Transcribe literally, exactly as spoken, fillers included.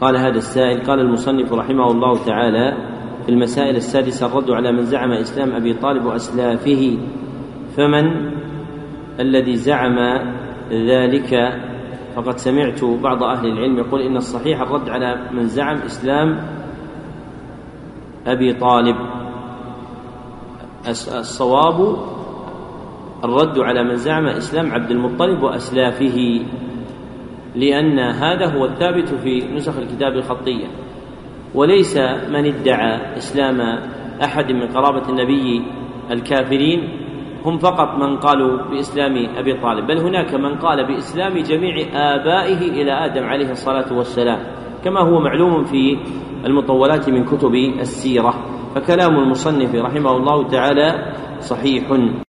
قال هذا السائل: قال المصنف رحمه الله تعالى في المسائل السادسة: الرد على من زعم إسلام أبي طالب وأسلافه. فمن الذي زعم ذلك؟ فقد سمعت بعض أهل العلم يقول إن الصحيح الرد على من زعم إسلام أبي طالب، الصواب الرد على من زعم إسلام عبد المطلب وأسلافه، لأن هذا هو الثابت في نسخ الكتاب الخطية، وليس من ادعى إسلام أحد من قرابة النبي الكافرين هم فقط من قالوا بإسلام أبي طالب، بل هناك من قال بإسلام جميع آبائه إلى آدم عليه الصلاة والسلام، كما هو معلوم في المطولات من كتب السيرة. فكلام المصنف رحمه الله تعالى صحيح.